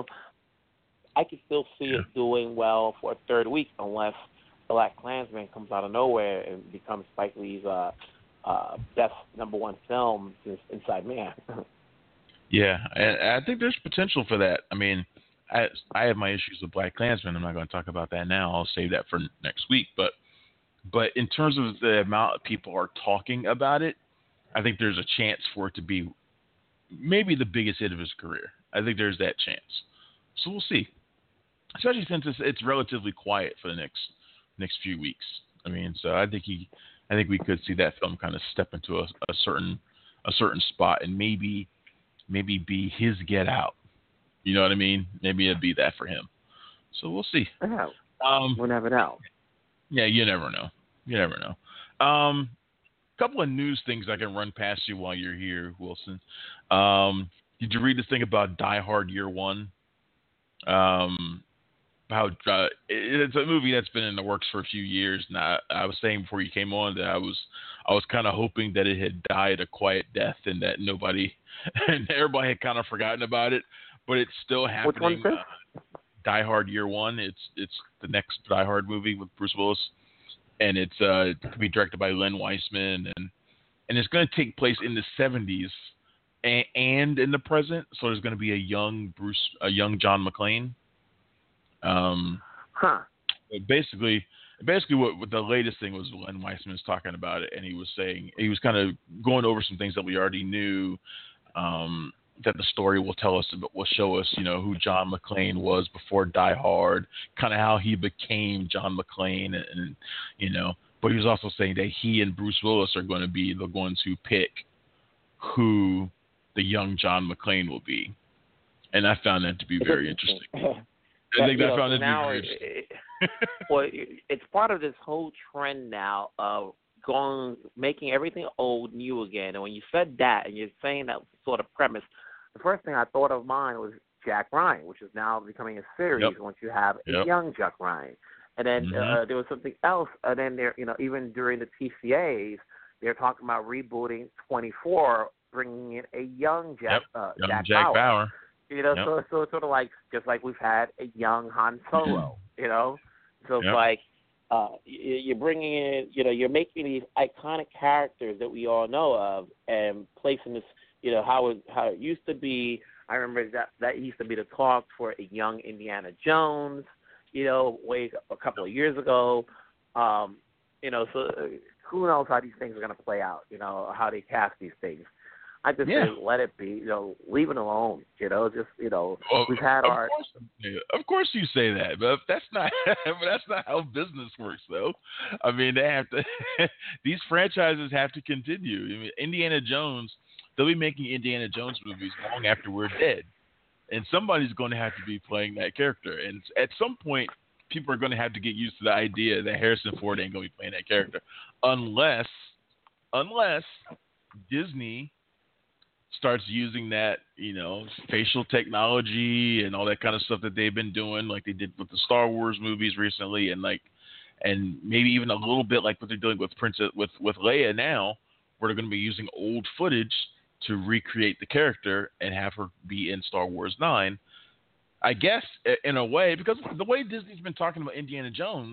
I could still see it doing well for a third week unless BlacKkKlansman comes out of nowhere and becomes Spike Lee's best #1 film since Inside Man. Yeah, and I think there's potential for that. I mean, I have my issues with BlacKkKlansman. I'm not going to talk about that now. I'll save that for next week. But in terms of the amount of people are talking about it, I think there's a chance for it to be maybe the biggest hit of his career. I think there's that chance. So we'll see. Especially since it's relatively quiet for the next few weeks. I mean, so I think we could see that film kind of step into a certain spot and maybe be his Get Out. You know what I mean? Maybe it'd be that for him. So we'll see. We'll never know. Yeah, you never know. Couple of news things I can run past you while you're here, Wilson. Did you read this thing about Die Hard Year One? It's a movie that's been in the works for a few years now. I was saying before you came on that I was kind of hoping that it had died a quiet death and that everybody had kind of forgotten about it, but it's still happening. Which one is this? Die Hard Year One. It's the next Die Hard movie with Bruce Willis, and it's to be directed by Len Wiseman, and it's going to take place in the 70s and in the present. So there's going to be a young John McClane. Basically what the latest thing was, Len Wiseman was talking about it, and he was kind of going over some things that we already knew, that the story will show us, who John McClane was before Die Hard, kind of how he became John McClane, and but he was also saying that he and Bruce Willis are going to be the ones who pick who the young John McClane will be, and I found that to be very interesting. I think I found it to be very interesting. Well, it's part of this whole trend now of making everything old new again. And when you said that, and you're saying that sort of premise, the first thing I thought of mine was Jack Ryan, which is now becoming a series once you have a young Jack Ryan. And then Mm-hmm. there was something else. And then there, even during the TCAs, they're talking about rebooting 24, bringing in a young Young Jack Jack Bauer. Bauer. Yep. So it's sort of like just like we've had a young Han Solo. So it's Yep. like you're bringing in, you're making these iconic characters that we all know of and placing this, how it used to be. I remember that used to be the talk for a young Indiana Jones, way a couple of years ago. So who knows how these things are going to play out, how they cast these things. I just say let it be, leave it alone, Well, we've had our. Of course you say that, but that's not how business works, though. I mean, they have to. These franchises have to continue. I mean, Indiana Jones. They'll be making Indiana Jones movies long after we're dead, and somebody's going to have to be playing that character. And at some point, people are going to have to get used to the idea that Harrison Ford ain't going to be playing that character, unless Disney starts using that, facial technology and all that kind of stuff that they've been doing, like they did with the Star Wars movies recently, and maybe even a little bit like what they're doing with with Leia now, where they're going to be using old footage to recreate the character and have her be in Star Wars 9. I guess in a way, because the way Disney's been talking about Indiana Jones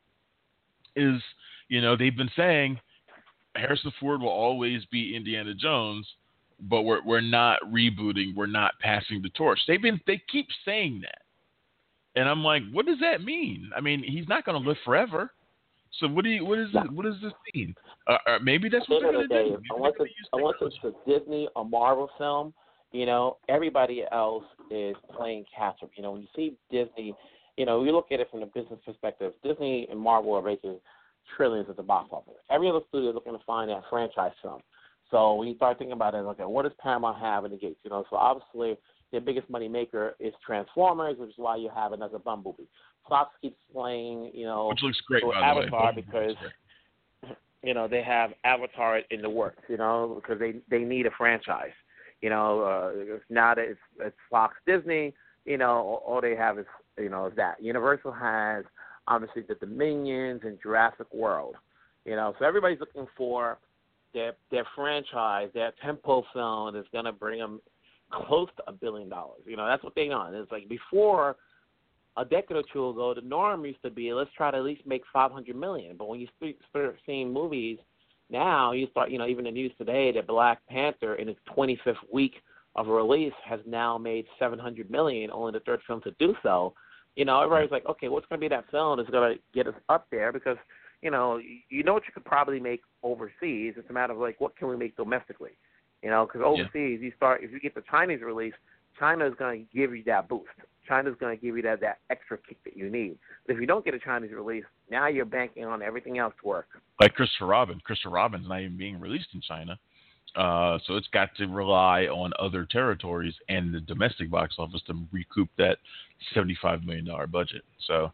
is, they've been saying Harrison Ford will always be Indiana Jones, but we're not rebooting, we're not passing the torch. They keep saying that, and I'm like, what does that mean? I mean, he's not going to live forever. So what does this mean? Maybe that's what they're going to do. Unless it's a Disney or Marvel film, everybody else is playing catch up. When you see Disney, you look at it from the business perspective. Disney and Marvel are making trillions at the box office. Every other studio is looking to find that franchise film. So when you start thinking about it, okay, what does Paramount have in the gates? So obviously their biggest money maker is Transformers, which is why you have another Bumblebee. Fox keeps playing, which looks great, by Avatar, the way. because they have Avatar in the works, because they need a franchise. Now that it's Fox Disney, all they have is is that. Universal has obviously the Dominions and Jurassic World. So everybody's looking for their franchise, their tempo film is going to bring them close to $1 billion. That's what they want. It's like before, a decade or two ago, the norm used to be, let's try to at least make $500 million. But when you start seeing movies now, you start, even the news today that Black Panther in its 25th week of release has now made $700 million, only the third film to do so. Everybody's like, okay, what's going to be that film that's going to get us up there? Because, what you could probably make overseas. It's a matter of like, what can we make domestically? Because overseas, if you get the Chinese release, China is going to give you that boost. China's going to give you that extra kick that you need. But if you don't get a Chinese release, now you're banking on everything else to work. Like Christopher Robin. Christopher Robin's not even being released in China. So it's got to rely on other territories and the domestic box office to recoup that $75 million budget. So,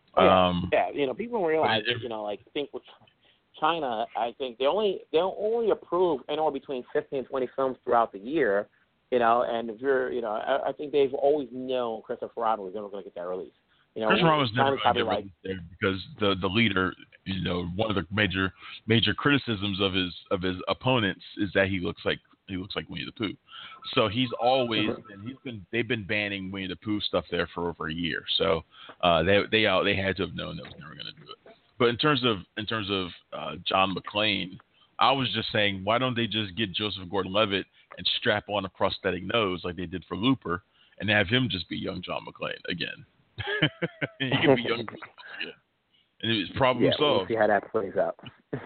people realize, think with China, I think they'll only approve anywhere between 15 and 20 films throughout the year. And if you're, I think they've always known Christopher Robin was never going to get that release. Christopher Robin was never going to get released there because the leader, one of the major criticisms of his opponents is that he looks like Winnie the Pooh. So he's always they've been banning Winnie the Pooh stuff there for over a year. So they had to have known that was never going to do it. But in terms of John McClane, I was just saying, why don't they just get Joseph Gordon-Levitt and strap on a prosthetic nose like they did for Looper, and have him just be young John McClane again? He can be young John McClane again, and it's problem solved. We'll see how that plays out.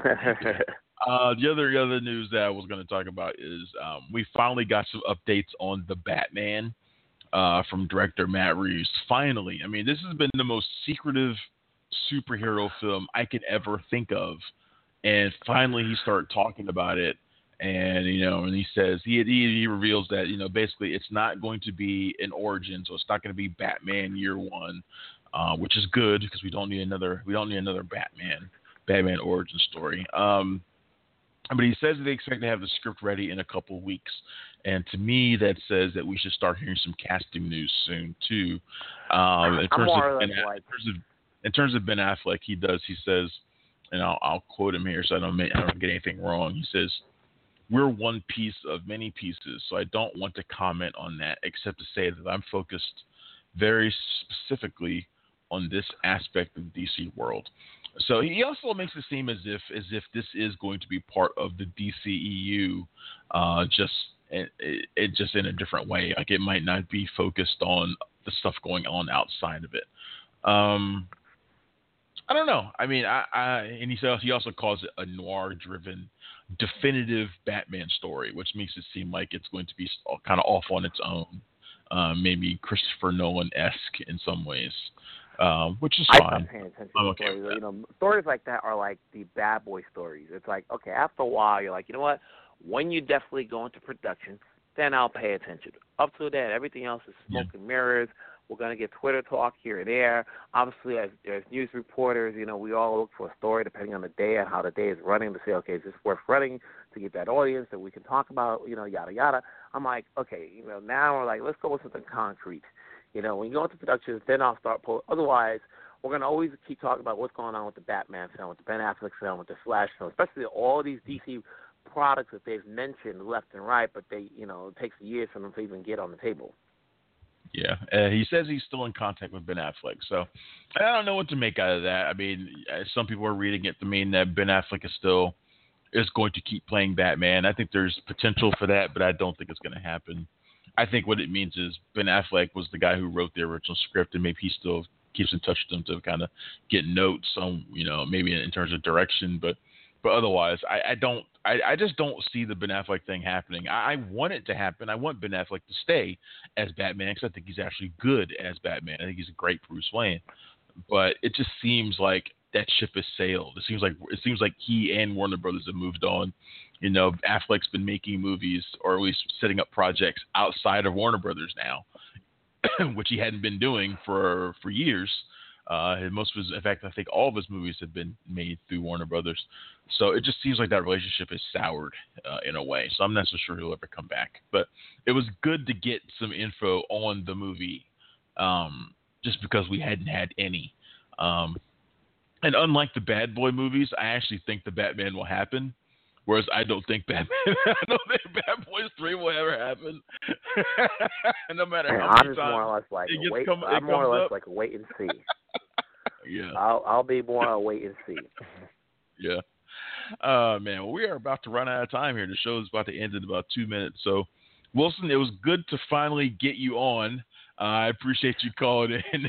The other news that I was going to talk about is we finally got some updates on the Batman from director Matt Reeves. Finally, I mean, this has been the most secretive superhero film I could ever think of, and finally he started talking about it. And and he says he reveals that basically it's not going to be an origin, so it's not going to be Batman Year One, which is good because we don't need another Batman origin story. But he says that they expect to have the script ready in a couple of weeks, and to me that says that we should start hearing some casting news soon too. In in terms of Ben Affleck, he says, and I'll quote him here so I don't get anything wrong. He says, "We're one piece of many pieces, so I don't want to comment on that except to say that I'm focused very specifically on this aspect of the DC world." So he also makes it seem as if this is going to be part of the DCEU, just in a different way. Like it might not be focused on the stuff going on outside of it. I don't know. I mean, and he also calls it a noir-driven, definitive Batman story, which makes it seem like it's going to be kind of off on its own, maybe Christopher Nolan-esque in some ways, which is fine. I'm paying attention to stories. Stories like that are like the bad boy stories. It's like, okay, after a while, you're like, you know what? When you definitely go into production, then I'll pay attention. Up to that, everything else is smoke and mirrors. We're going to get Twitter talk here and there. Obviously, as news reporters, we all look for a story depending on the day and how the day is running to say, okay, is this worth running to get that audience that we can talk about, yada, yada. I'm like, okay, now we're like, let's go with something concrete. When you go into productions, then I'll start pulling. Otherwise, we're going to always keep talking about what's going on with the Batman film, with the Ben Affleck film, with the Flash film, especially all these DC products that they've mentioned left and right, but they, it takes years for them to even get on the table. Yeah, he says he's still in contact with Ben Affleck, so I don't know what to make out of that. I mean, some people are reading it to mean that Ben Affleck is going to keep playing Batman. I think there's potential for that, but I don't think it's going to happen. I think what it means is Ben Affleck was the guy who wrote the original script, and maybe he still keeps in touch with them to kind of get notes on, maybe in terms of direction, but otherwise, I just don't see the Ben Affleck thing happening. I want it to happen. I want Ben Affleck to stay as Batman because I think he's actually good as Batman. I think he's a great Bruce Wayne. But it just seems like that ship has sailed. It seems like he and Warner Brothers have moved on. Affleck's been making movies or at least setting up projects outside of Warner Brothers now, which he hadn't been doing for years. In fact, I think all of his movies have been made through Warner Brothers. So it just seems like that relationship is soured in a way. So I'm not so sure he'll ever come back. But it was good to get some info on the movie, just because we hadn't had any. And unlike the Bad Boy movies, I actually think the Batman will happen. Whereas I don't think Bad Boys 3 will ever happen. No matter how many times. I'm more or less like a wait and see. Yeah. I'll be more a wait and see. Yeah. Man, well, we are about to run out of time here. The show is about to end in about 2 minutes. So, Wilson, it was good to finally get you on. I appreciate you calling in.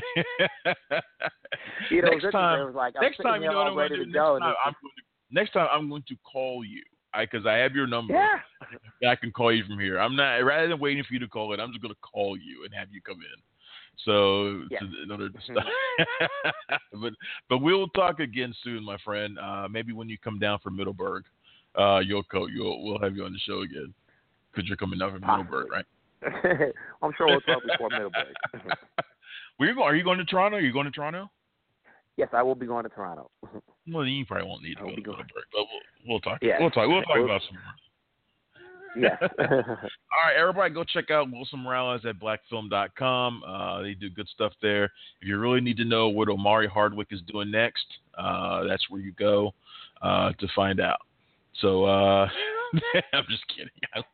Next time, you know what I'm going to do? Next time, I'm going to call you because I have your number. Yeah. I can call you from here. I'm not, rather than waiting for you to call in, I'm just going to call you and have you come in. So, in order to stop. but we'll talk again soon, my friend. Maybe when you come down from Middleburg, we'll have you on the show again because you're coming down from Middleburg, right? I'm sure we'll talk before Middleburg. Are you going to Toronto? Are you going to Toronto? Yes, I will be going to Toronto. Well, you probably won't need to go to Middleburg, but we'll talk. Yeah. We'll talk about some more. Yes. All right, everybody, go check out Wilson Morales at blackfilm.com. They do good stuff there. If you really need to know what Omari Hardwick is doing next, that's where you go to find out. So I'm just kidding.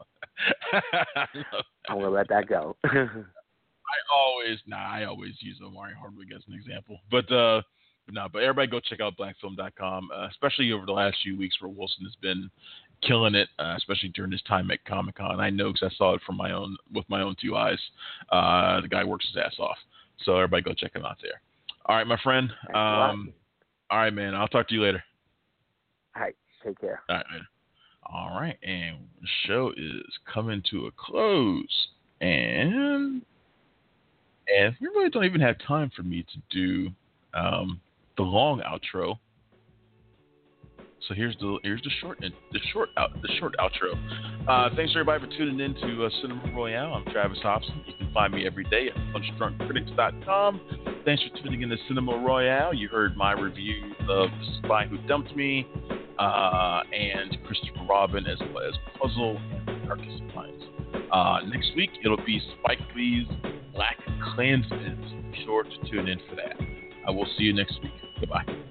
I'm gonna let that go. I always use Omari Hardwick as an example, but everybody go check out blackfilm.com, especially over the last few weeks where Wilson has been killing it, especially during his time at Comic-Con. I know because I saw it with my own two eyes. The guy works his ass off. So everybody go check him out there. All right, my friend. All right, man. I'll talk to you later. All right. Take care. All right, man. All right. And the show is coming to a close. And we really don't even have time for me to do the long outro. So here's the short outro. Thanks everybody for tuning in to Cinema Royale. I'm Travis Hobson. You can find me every day at punchdrunkcritics.com. Thanks for tuning in to Cinema Royale. You heard my review of The Spy Who Dumped Me and Christopher Robin, as well as Puzzle and Darkest Minds. Next week it'll be Spike Lee's Black Klansman. Be sure to tune in for that. I will see you next week. Goodbye.